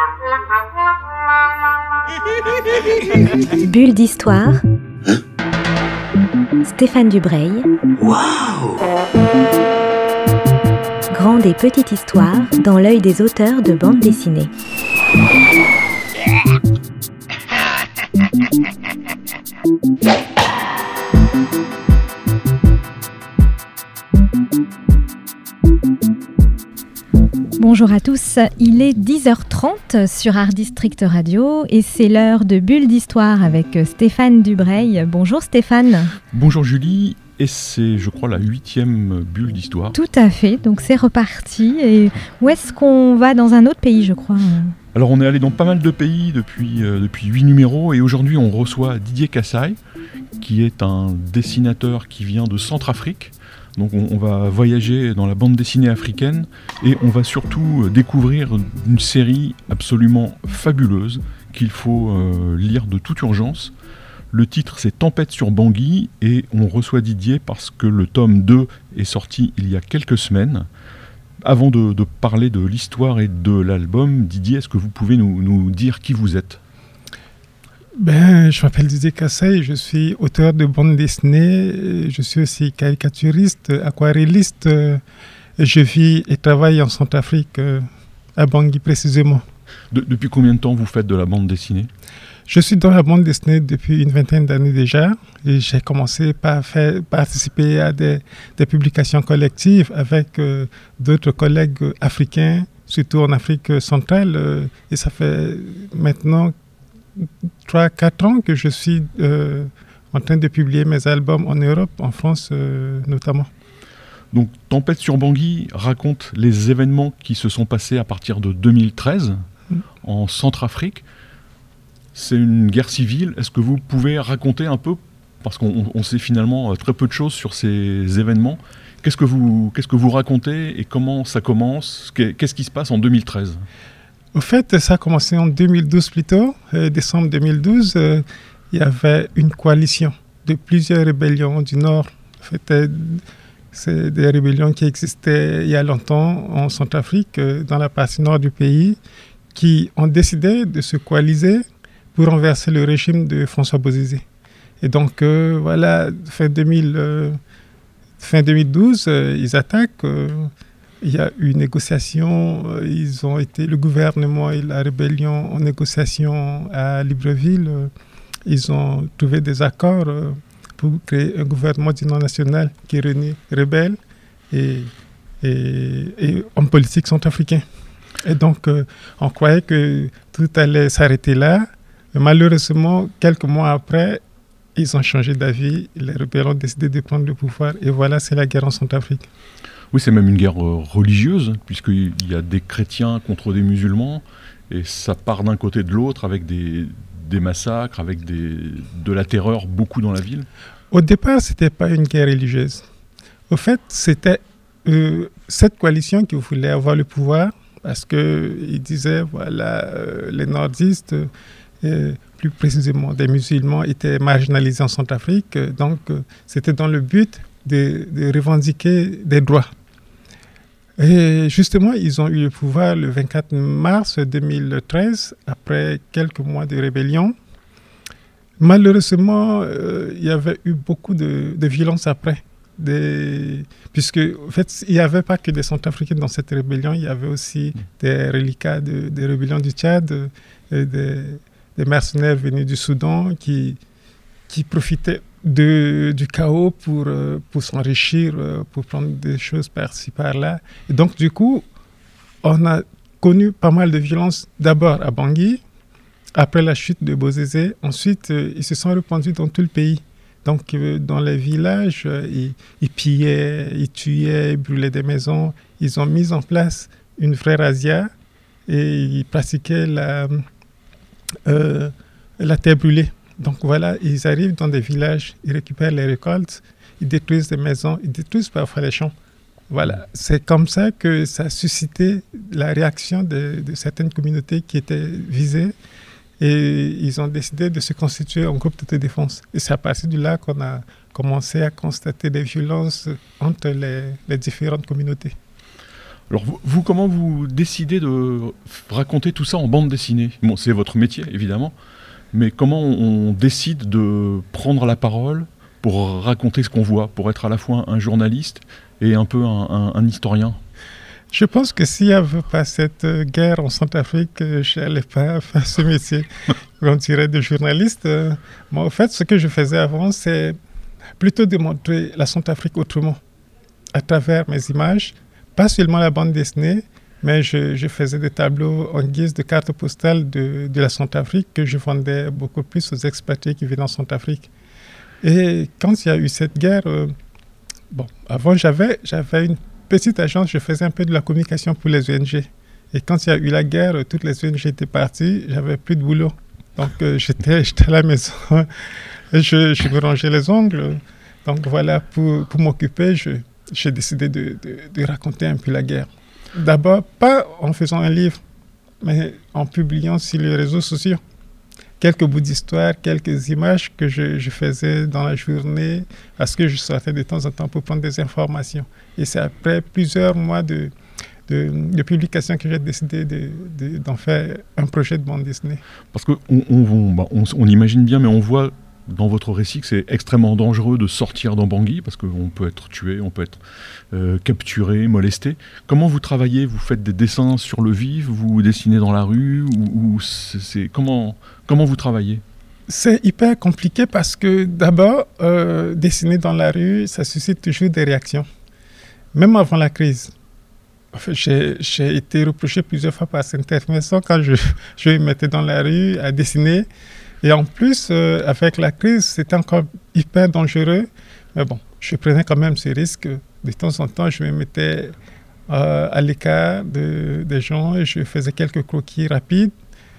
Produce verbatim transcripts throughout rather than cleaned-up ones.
Bulle d'histoire. Hein? Stéphane Dubreuil. Waouh! Grande et petite histoire dans l'œil des auteurs de bande dessinée. Bonjour à tous, il est dix heures trente sur Art District Radio et c'est l'heure de Bulle d'histoire avec Stéphane Dubreuil. Bonjour Stéphane. Bonjour Julie, et c'est je crois la huitième bulle d'histoire. Tout à fait, donc c'est reparti. Et où est-ce qu'on va? Dans un autre pays je crois? Alors on est allé dans pas mal de pays depuis, euh, depuis huit numéros et aujourd'hui on reçoit Didier Kassaye qui est un dessinateur qui vient de Centrafrique. Donc on, on va voyager dans la bande dessinée africaine et on va surtout découvrir une série absolument fabuleuse qu'il faut euh, lire de toute urgence. Le titre c'est Tempête sur Bangui et on reçoit Didier parce que le tome deux est sorti il y a quelques semaines. Avant de, de parler de l'histoire et de l'album, Didier, est-ce que vous pouvez nous, nous dire qui vous êtes ? Ben, je m'appelle Didier Kassaye, je suis auteur de bande dessinée, je suis aussi caricaturiste, aquarelliste. Je vis et travaille en Centrafrique, à Bangui précisément. De, depuis combien de temps vous faites de la bande dessinée ? Je suis dans la bande dessinée depuis une vingtaine d'années déjà. Et j'ai commencé par faire, participer à des, des publications collectives avec euh, d'autres collègues africains, surtout en Afrique centrale. Euh, et ça fait maintenant trois à quatre ans que je suis euh, en train de publier mes albums en Europe, en France euh, notamment. Donc Tempête sur Bangui raconte les événements qui se sont passés à partir de deux mille treize mmh. en Centrafrique. C'est une guerre civile. Est-ce que vous pouvez raconter un peu, parce qu'on on sait finalement très peu de choses sur ces événements, qu'est-ce que vous, qu'est-ce que vous racontez et comment ça commence ? Qu'est-ce qui se passe en deux mille treize ? Au fait, ça a commencé en deux mille douze plutôt, euh, décembre deux mille douze. Euh, il y avait une coalition de plusieurs rébellions du Nord. En fait, euh, c'est des rébellions qui existaient il y a longtemps en Centrafrique, euh, dans la partie nord du pays, qui ont décidé de se coaliser pour renverser le régime de François Bozizé. Et donc, euh, voilà, fin, deux mille, euh, fin deux mille douze, euh, ils attaquent. Euh, il y a eu une négociation. Euh, ils ont été, le gouvernement et la rébellion en négociation à Libreville. Euh, ils ont trouvé des accords euh, pour créer un gouvernement d'union nationale qui réunit rebelles et, et, et hommes politiques centrafricains. Et donc, euh, on croyait que tout allait s'arrêter là. Malheureusement, quelques mois après, ils ont changé d'avis. Les rebelles ont décidé de prendre le pouvoir. Et voilà, c'est la guerre en Centrafrique. Oui, c'est même une guerre euh, religieuse, puisqu'il y a des chrétiens contre des musulmans. Et ça part d'un côté de l'autre avec des, des massacres, avec des, de la terreur, beaucoup dans la ville. Au départ, ce n'était pas une guerre religieuse. Au fait, c'était euh, cette coalition qui voulait avoir le pouvoir, parce qu'ils disaient, voilà, euh, les nordistes... Euh, Et plus précisément des musulmans étaient marginalisés en Centrafrique. Donc, euh, c'était dans le but de, de revendiquer des droits. Et justement, ils ont eu le pouvoir le vingt-quatre mars deux mille treize, après quelques mois de rébellion. Malheureusement, euh, il y avait eu beaucoup de, de violence après. Des... Puisque, en fait, il n'y avait pas que des Centrafricains dans cette rébellion, il y avait aussi des reliquats de, des rébellions du Tchad, et des... des mercenaires venus du Soudan qui, qui profitaient de, du chaos pour, euh, pour s'enrichir, euh, pour prendre des choses par-ci, par-là. Et donc, du coup, on a connu pas mal de violence, d'abord à Bangui, après la chute de Bozizé. Ensuite, euh, ils se sont répandus dans tout le pays. Donc, euh, dans les villages, euh, ils, ils pillaient, ils tuaient, ils brûlaient des maisons. Ils ont mis en place une vraie razzia et ils pratiquaient la... Euh, la terre brûlée. Donc voilà, ils arrivent dans des villages, ils récupèrent les récoltes, ils détruisent des maisons, ils détruisent parfois les champs. Voilà, c'est comme ça que ça a suscité la réaction de, de certaines communautés qui étaient visées et ils ont décidé de se constituer en groupe d'autodéfense. Et c'est à partir de là qu'on a commencé à constater des violences entre les, les différentes communautés. Alors vous, vous, comment vous décidez de raconter tout ça en bande dessinée? Bon, c'est votre métier, évidemment, mais comment on, on décide de prendre la parole pour raconter ce qu'on voit, pour être à la fois un journaliste et un peu un, un, un historien? Je pense que s'il n'y avait pas cette guerre en Centrafrique, je n'allais pas faire ce métier, on dirait, de journaliste. Moi, en fait, ce que je faisais avant, c'est plutôt de montrer la Centrafrique autrement, à travers mes images. Pas seulement la bande dessinée, mais je, je faisais des tableaux en guise de carte postale de, de la Centrafrique que je vendais beaucoup plus aux expatriés qui viennent en Centrafrique. Et quand il y a eu cette guerre, euh, bon, avant j'avais, j'avais une petite agence, je faisais un peu de la communication pour les O N G. Et quand il y a eu la guerre, toutes les O N G étaient parties, j'avais plus de boulot. Donc euh, j'étais, j'étais à la maison, et je, je me rangeais les ongles. Donc voilà, pour, pour m'occuper, je... j'ai décidé de, de, de raconter un peu la guerre. D'abord, pas en faisant un livre, mais en publiant sur les réseaux sociaux. Quelques bouts d'histoire, quelques images que je, je faisais dans la journée, parce que je sortais de temps en temps pour prendre des informations. Et c'est après plusieurs mois de, de, de publication que j'ai décidé de, de, d'en faire un projet de bande dessinée. Parce qu'on on, on, bah, on, on imagine bien, mais on voit dans votre récit que c'est extrêmement dangereux de sortir dans Bangui, parce qu'on peut être tué, on peut être euh, capturé, molesté. Comment vous travaillez? Vous faites des dessins sur le vif? Vous dessinez dans la rue? ou, ou c'est, c'est, comment, comment vous travaillez? C'est hyper compliqué parce que d'abord, euh, dessiner dans la rue, ça suscite toujours des réactions. Même avant la crise. Enfin, j'ai, j'ai été reproché plusieurs fois par certaines personnes quand je, je me mettais dans la rue à dessiner. Et en plus, euh, avec la crise, c'était encore hyper dangereux. Mais bon, je prenais quand même ces risques. De temps en temps, je me mettais euh, à l'écart de, des gens et je faisais quelques croquis rapides.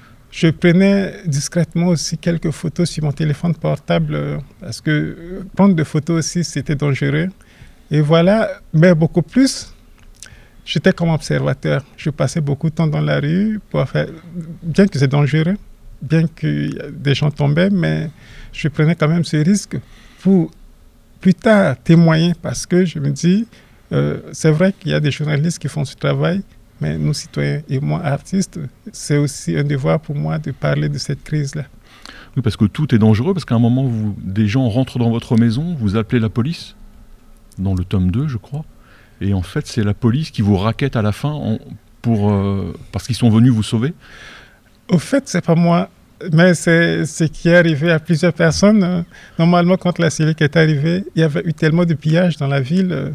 Je prenais discrètement aussi quelques photos sur mon téléphone portable euh, parce que euh, prendre des photos aussi, c'était dangereux. Et voilà, mais beaucoup plus, j'étais comme observateur. Je passais beaucoup de temps dans la rue pour faire, bien que c'est dangereux, bien que des gens tombaient, mais je prenais quand même ce risque pour plus tard témoigner parce que je me dis, euh, c'est vrai qu'il y a des journalistes qui font ce travail, mais nous, citoyens et moi, artistes, c'est aussi un devoir pour moi de parler de cette crise-là. Oui, parce que tout est dangereux, parce qu'à un moment, vous, des gens rentrent dans votre maison, vous appelez la police, dans le tome deux, je crois, et en fait, c'est la police qui vous raquette à la fin en, pour, euh, parce qu'ils sont venus vous sauver. Au fait, c'est pas moi, mais c'est ce qui est arrivé à plusieurs personnes. Normalement, quand la Séléka est arrivée, il y avait eu tellement de pillages dans la ville,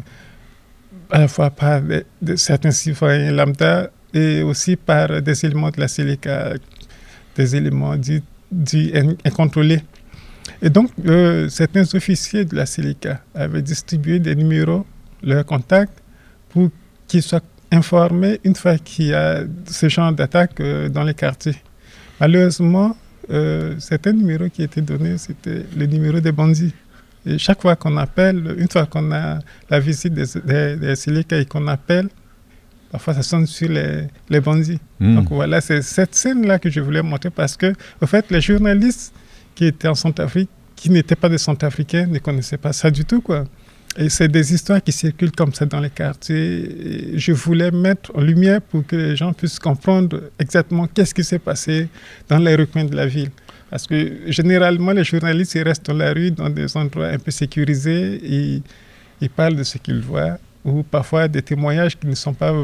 à la fois par de, de certains citoyens lambda et aussi par des éléments de la Séléka, des éléments dits, dits incontrôlés. Et donc, euh, certains officiers de la Séléka avaient distribué des numéros, leurs contacts, pour qu'ils soient informés une fois qu'il y a ce genre d'attaque euh, dans les quartiers. Malheureusement, euh, certains numéros qui étaient donnés, c'était le numéro des bandits. Et chaque fois qu'on appelle, une fois qu'on a la visite des, des, des Séléka et qu'on appelle, parfois ça sonne sur les, les bandits. Mmh. Donc voilà, c'est cette scène-là que je voulais montrer parce que, en fait, les journalistes qui étaient en Centrafrique, qui n'étaient pas des Centrafricains, ne connaissaient pas ça du tout, quoi. Et c'est des histoires qui circulent comme ça dans les quartiers. Et je voulais mettre en lumière pour que les gens puissent comprendre exactement qu'est-ce qui s'est passé dans les recoins de la ville. Parce que généralement, les journalistes ils restent dans la rue, dans des endroits un peu sécurisés, et ils parlent de ce qu'ils voient, ou parfois des témoignages qui ne sont pas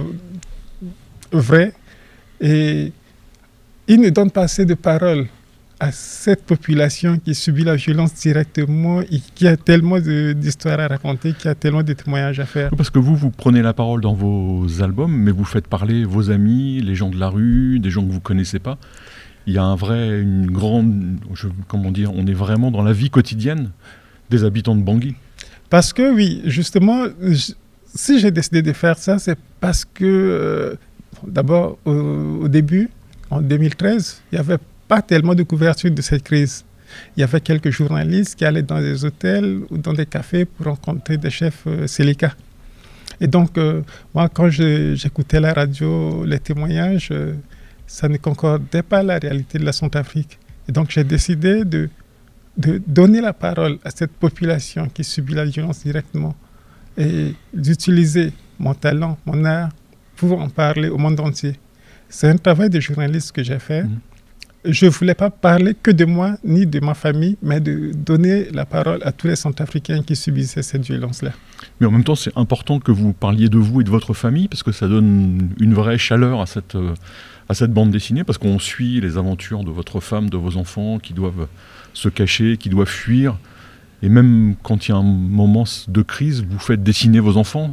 vrais. Et ils ne donnent pas assez de paroles à cette population qui subit la violence directement et qui a tellement de, d'histoires à raconter, qui a tellement de témoignages à faire. Parce que vous, vous prenez la parole dans vos albums, mais vous faites parler vos amis, les gens de la rue, des gens que vous ne connaissez pas. Il y a un vrai, une grande, je, comment dire, on est vraiment dans la vie quotidienne des habitants de Bangui. Parce que oui, justement, je, si j'ai décidé de faire ça, c'est parce que, euh, d'abord, au, au début, en deux mille treize, il n'y avait pas tellement de couverture de cette crise. Il y avait quelques journalistes qui allaient dans des hôtels ou dans des cafés pour rencontrer des chefs euh, Séléka. Et donc, euh, moi, quand je, j'écoutais la radio, les témoignages, euh, ça ne concordait pas à la réalité de la Centrafrique. Et donc, j'ai décidé de, de donner la parole à cette population qui subit la violence directement et d'utiliser mon talent, mon art, pour en parler au monde entier. C'est un travail de journaliste que j'ai fait. Mmh. Je ne voulais pas parler que de moi, ni de ma famille, mais de donner la parole à tous les Centrafricains qui subissaient cette violence-là. Mais en même temps, c'est important que vous parliez de vous et de votre famille, parce que ça donne une vraie chaleur à cette, à cette bande dessinée, parce qu'on suit les aventures de votre femme, de vos enfants, qui doivent se cacher, qui doivent fuir. Et même quand il y a un moment de crise, vous faites dessiner vos enfants.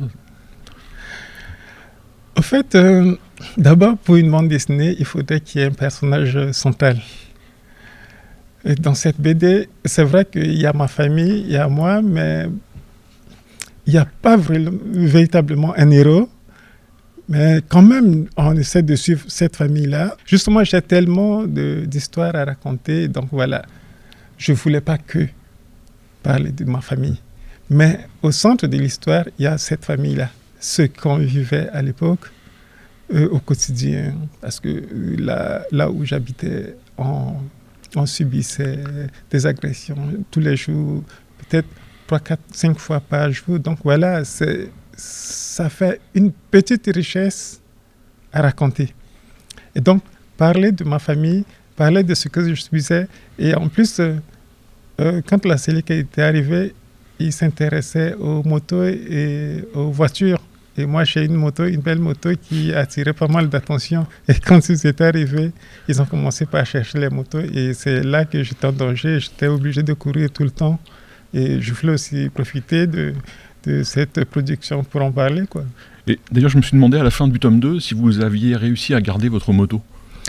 Au fait, euh, d'abord, pour une bande dessinée, il faudrait qu'il y ait un personnage central. Et dans cette B D, c'est vrai qu'il y a ma famille, il y a moi, mais il n'y a pas vra- véritablement un héros. Mais quand même, on essaie de suivre cette famille-là. Justement, j'ai tellement de, d'histoires à raconter, donc voilà. Je ne voulais pas que parler de ma famille. Mais au centre de l'histoire, il y a cette famille-là. Ce qu'on vivait à l'époque, euh, au quotidien. Parce que euh, là, là où j'habitais, on, on subissait des agressions tous les jours, peut-être trois, quatre, cinq fois par jour. Donc voilà, c'est, ça fait une petite richesse à raconter. Et donc, parler de ma famille, parler de ce que je subissais. Et en plus, euh, euh, quand la Sélica était arrivée, il s'intéressait aux motos et aux voitures. Et moi, j'ai une moto, une belle moto qui attirait pas mal d'attention. Et quand ils étaient arrivés, ils ont commencé par chercher les motos. Et c'est là que j'étais en danger. J'étais obligé de courir tout le temps. Et je voulais aussi profiter de, de cette production pour en parler, quoi. Et d'ailleurs, je me suis demandé à la fin du tome deux si vous aviez réussi à garder votre moto.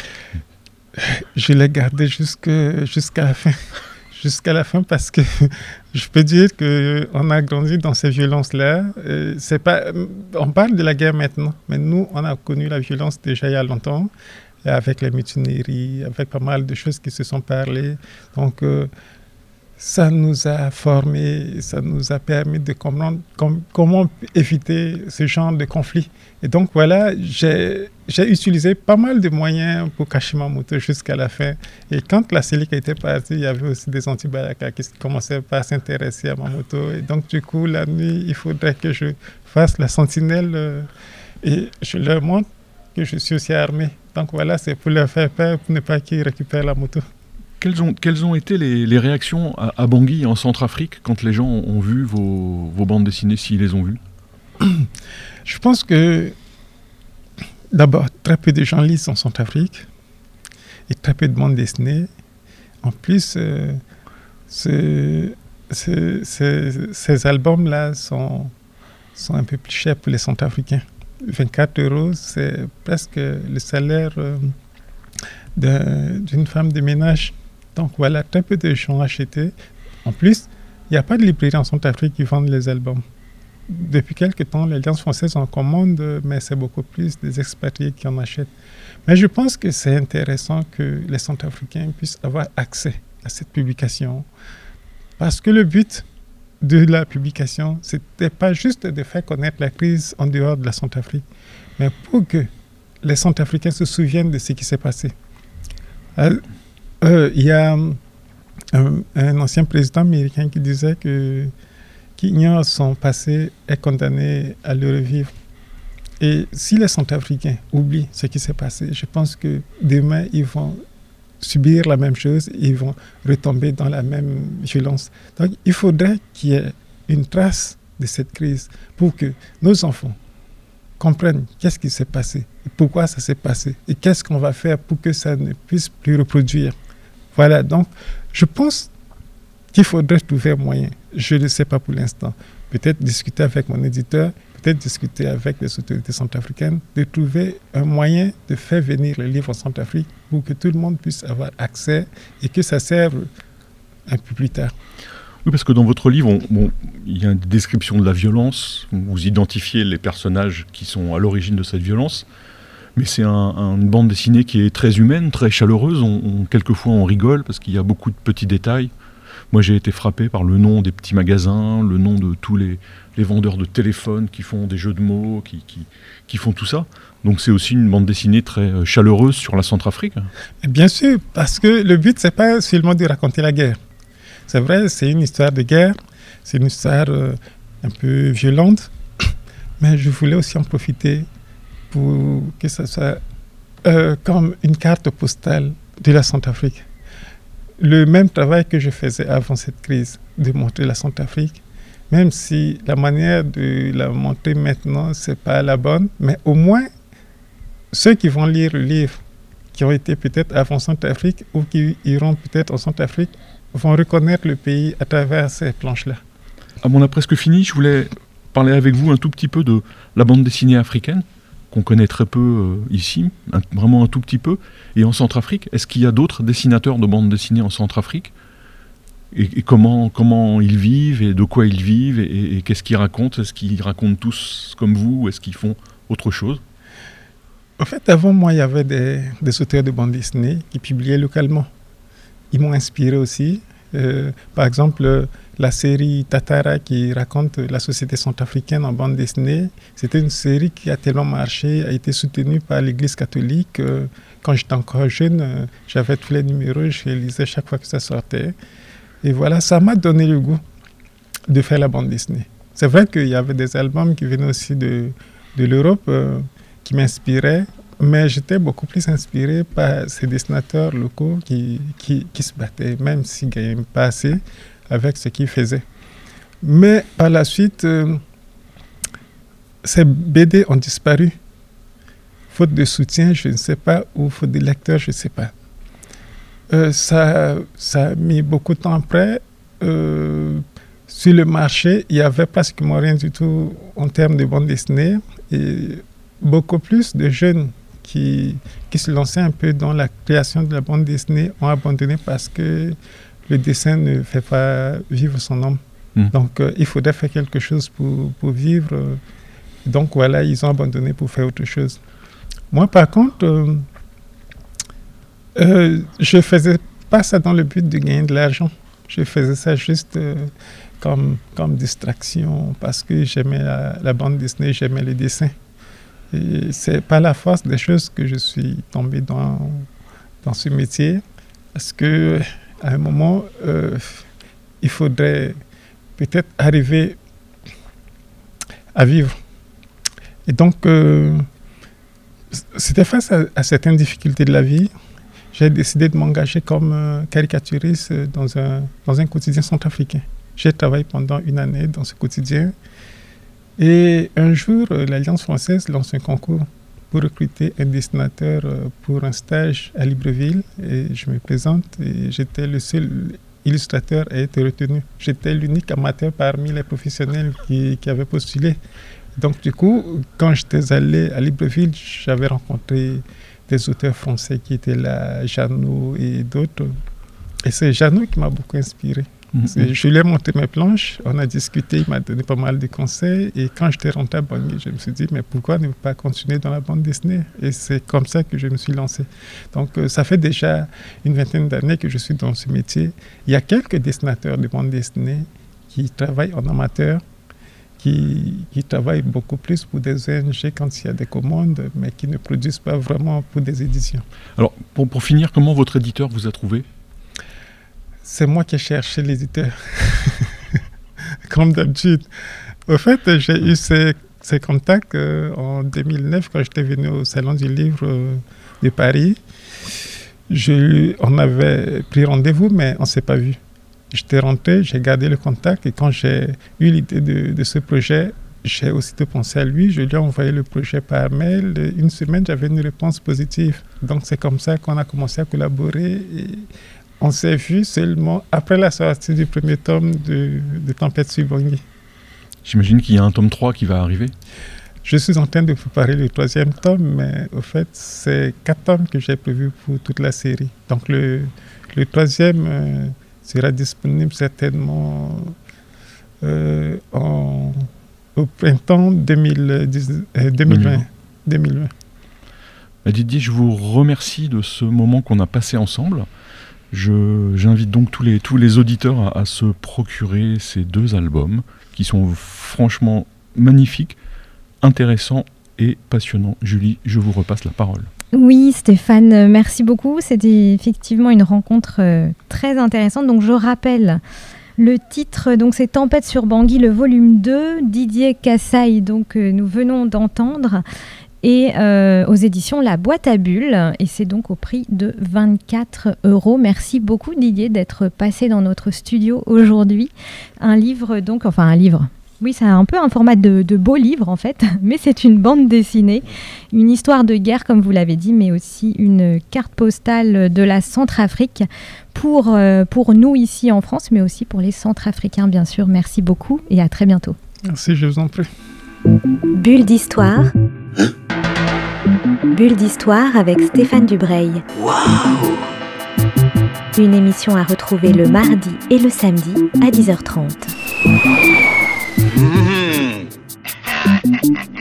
Je l'ai gardée jusque, jusqu'à la fin. Jusqu'à la fin, parce que je peux dire qu'on a grandi dans ces violences-là. Euh, c'est pas, on parle de la guerre maintenant, mais nous, on a connu la violence déjà il y a longtemps, avec les mutineries, avec pas mal de choses qui se sont parlées. Donc, euh, ça nous a formés, ça nous a permis de comprendre com- comment éviter ce genre de conflit. Et donc, voilà, j'ai, j'ai utilisé pas mal de moyens pour cacher ma moto jusqu'à la fin. Et quand la Sélica était partie, il y avait aussi des anti-balaka qui commençaient pas à s'intéresser à ma moto. Et donc, du coup, la nuit, il faudrait que je fasse la sentinelle euh, et je leur montre que je suis aussi armé. Donc, voilà, c'est pour leur faire peur, pour ne pas qu'ils récupèrent la moto. Quelles ont, quelles ont été les, les réactions à, à Bangui, en Centrafrique, quand les gens ont vu vos, vos bandes dessinées, s'ils les ont vues? Je pense que, d'abord, très peu de gens lisent en Centrafrique et très peu de bandes dessinées. En plus, euh, ce, ce, ce, ces albums-là sont, sont un peu plus chers pour les Centrafricains. vingt-quatre euros, c'est presque le salaire euh, de, d'une femme de ménage. Donc voilà, très peu de gens achetaient. En plus, il n'y a pas de librairie en Centrafrique qui vendent les albums. Depuis quelque temps, l'Alliance française en commande, mais c'est beaucoup plus des expatriés qui en achètent. Mais je pense que c'est intéressant que les Centrafricains puissent avoir accès à cette publication. Parce que le but de la publication, ce n'était pas juste de faire connaître la crise en dehors de la Centrafrique, mais pour que les Centrafricains se souviennent de ce qui s'est passé. Euh, euh, il y a un, un ancien président américain qui disait que qui ignore son passé est condamné à le revivre. Et si les Centrafricains oublient ce qui s'est passé, je pense que demain, ils vont subir la même chose, ils vont retomber dans la même violence. Donc, il faudrait qu'il y ait une trace de cette crise pour que nos enfants comprennent qu'est-ce qui s'est passé, et pourquoi ça s'est passé, et qu'est-ce qu'on va faire pour que ça ne puisse plus reproduire. Voilà, donc, je pense qu'il faudrait trouver un moyen. Je ne sais pas pour l'instant. Peut-être discuter avec mon éditeur, peut-être discuter avec les autorités centrafricaines, de trouver un moyen de faire venir le livre en Centrafrique pour que tout le monde puisse avoir accès et que ça serve un peu plus tard. Oui, parce que dans votre livre, on, bon, il y a une description de la violence, vous identifiez les personnages qui sont à l'origine de cette violence, mais c'est un, un, une bande dessinée qui est très humaine, très chaleureuse. On, on, quelquefois, on rigole parce qu'il y a beaucoup de petits détails. Moi, j'ai été frappé par le nom des petits magasins, le nom de tous les, les vendeurs de téléphones qui font des jeux de mots, qui, qui, qui font tout ça. Donc, c'est aussi une bande dessinée très chaleureuse sur la Centrafrique. Bien sûr, parce que le but, c'est pas seulement de raconter la guerre. C'est vrai, c'est une histoire de guerre, c'est une histoire euh, un peu violente, mais je voulais aussi en profiter pour que ça soit euh, comme une carte postale de la Centrafrique. Le même travail que je faisais avant cette crise, de montrer la Centrafrique, même si la manière de la montrer maintenant, ce n'est pas la bonne, mais au moins, ceux qui vont lire le livre, qui ont été peut-être avant Centrafrique ou qui iront peut-être en Centrafrique, vont reconnaître le pays à travers ces planches-là. Ah, on a presque fini. Je voulais parler avec vous un tout petit peu de la bande dessinée africaine, qu'on connaît très peu euh, ici, un, vraiment un tout petit peu, et en Centrafrique. Est-ce qu'il y a d'autres dessinateurs de bande dessinée en Centrafrique ? Et, et comment, comment ils vivent, et de quoi ils vivent, et, et, et qu'est-ce qu'ils racontent ? Est-ce qu'ils racontent tous comme vous, ou est-ce qu'ils font autre chose ? En fait, avant moi, il y avait des, des auteurs de bande dessinée qui publiaient localement. Ils m'ont inspiré aussi. Euh, par exemple, la série Tatara qui raconte la société centrafricaine en bande dessinée, c'était une série qui a tellement marché, a été soutenue par l'Église catholique. Euh, quand j'étais encore jeune, euh, j'avais tous les numéros, je les lisais chaque fois que ça sortait. Et voilà, ça m'a donné le goût de faire la bande dessinée. C'est vrai qu'il y avait des albums qui venaient aussi de, de l'Europe, euh, qui m'inspiraient, mais j'étais beaucoup plus inspiré par ces dessinateurs locaux qui, qui, qui se battaient, même s'ils ne gagnaient pas assez avec ce qu'ils faisaient. Mais par la suite, euh, ces B D ont disparu. Faute de soutien, je ne sais pas, ou faute de lecteurs, je ne sais pas. Euh, ça, ça a mis beaucoup de temps après. Euh, sur le marché, il n'y avait pratiquement rien du tout en termes de bande dessinée. Et beaucoup plus de jeunes qui, qui se lançaient un peu dans la création de la bande dessinée ont abandonné parce que le dessin ne fait pas vivre son homme. Mmh. Donc, euh, il faudrait faire quelque chose pour, pour vivre. Donc, voilà, ils ont abandonné pour faire autre chose. Moi, par contre, euh, euh, je ne faisais pas ça dans le but de gagner de l'argent. Je faisais ça juste euh, comme, comme distraction parce que j'aimais la, la bande dessinée, j'aimais les dessins. Et c'est par la force des choses que je suis tombé dans, dans ce métier. Parce qu'à un moment, euh, il faudrait peut-être arriver à vivre. Et donc, euh, c'était face à, à certaines difficultés de la vie. J'ai décidé de m'engager comme euh, caricaturiste dans un, dans un quotidien centrafricain. J'ai travaillé pendant une année dans ce quotidien. Et un jour, euh, l'Alliance française lance un concours pour recruter un dessinateur euh, pour un stage à Libreville. Et je me présente et j'étais le seul illustrateur à être retenu. J'étais l'unique amateur parmi les professionnels qui, qui avaient postulé. Donc du coup, quand j'étais allé à Libreville, j'avais rencontré des auteurs français qui étaient là, Jeannot et d'autres. Et c'est Jeannot qui m'a beaucoup inspiré. Mm-hmm. Je lui ai montré mes planches, on a discuté, il m'a donné pas mal de conseils. Et quand j'étais rentré à Bangui, je me suis dit, mais pourquoi ne pas continuer dans la bande dessinée ? Et c'est comme ça que je me suis lancé. Donc euh, ça fait déjà une vingtaine d'années que je suis dans ce métier. Il y a quelques dessinateurs de bande dessinée qui travaillent en amateur, Qui, qui travaillent beaucoup plus pour des O N G quand il y a des commandes, mais qui ne produisent pas vraiment pour des éditions. Alors, pour, pour finir, comment votre éditeur vous a trouvé ? C'est moi qui ai cherché l'éditeur, comme d'habitude. Au fait, j'ai eu ces, ces contacts euh, en deux mille neuf, quand j'étais venu au Salon du Livre euh, de Paris. Je, on avait pris rendez-vous, mais on ne s'est pas vu. J'étais rentré, j'ai gardé le contact et quand j'ai eu l'idée de, de ce projet, j'ai aussitôt pensé à lui. Je lui ai envoyé le projet par mail. Une semaine, j'avais une réponse positive. Donc, c'est comme ça qu'on a commencé à collaborer. Et on s'est vu seulement après la sortie du premier tome de, de Tempête sur Bangui. J'imagine qu'il y a un tome trois qui va arriver. Je suis en train de préparer le troisième tome, mais au fait, c'est quatre tomes que j'ai prévus pour toute la série. Donc, le, le troisième... Euh, sera disponible certainement euh, en, au printemps deux mille dix, euh, deux mille vingt. deux mille vingt. Didier, je vous remercie de ce moment qu'on a passé ensemble. Je, j'invite donc tous les, tous les auditeurs à, à se procurer ces deux albums qui sont franchement magnifiques, intéressants et passionnants. Julie, je vous repasse la parole. Oui, Stéphane, merci beaucoup. C'était effectivement une rencontre euh, très intéressante. Donc, je rappelle le titre, donc c'est Tempête sur Bangui, le volume deux, Didier Kassaï, donc euh, nous venons d'entendre. et euh, aux éditions La Boîte à Bulles, et c'est donc au prix de vingt-quatre euros. Merci beaucoup Didier d'être passé dans notre studio aujourd'hui. Un livre donc, enfin un livre, oui c'est un peu un format de, de beau livre en fait, mais c'est une bande dessinée, une histoire de guerre comme vous l'avez dit, mais aussi une carte postale de la Centrafrique pour, euh, pour nous ici en France, mais aussi pour les Centrafricains bien sûr. Merci beaucoup et à très bientôt. Merci, je vous en prie. Bulle d'histoire. Bulle d'histoire avec Stéphane Dubreuil. Wow. Une émission à retrouver le mardi et le samedi à dix heures trente. Mmh.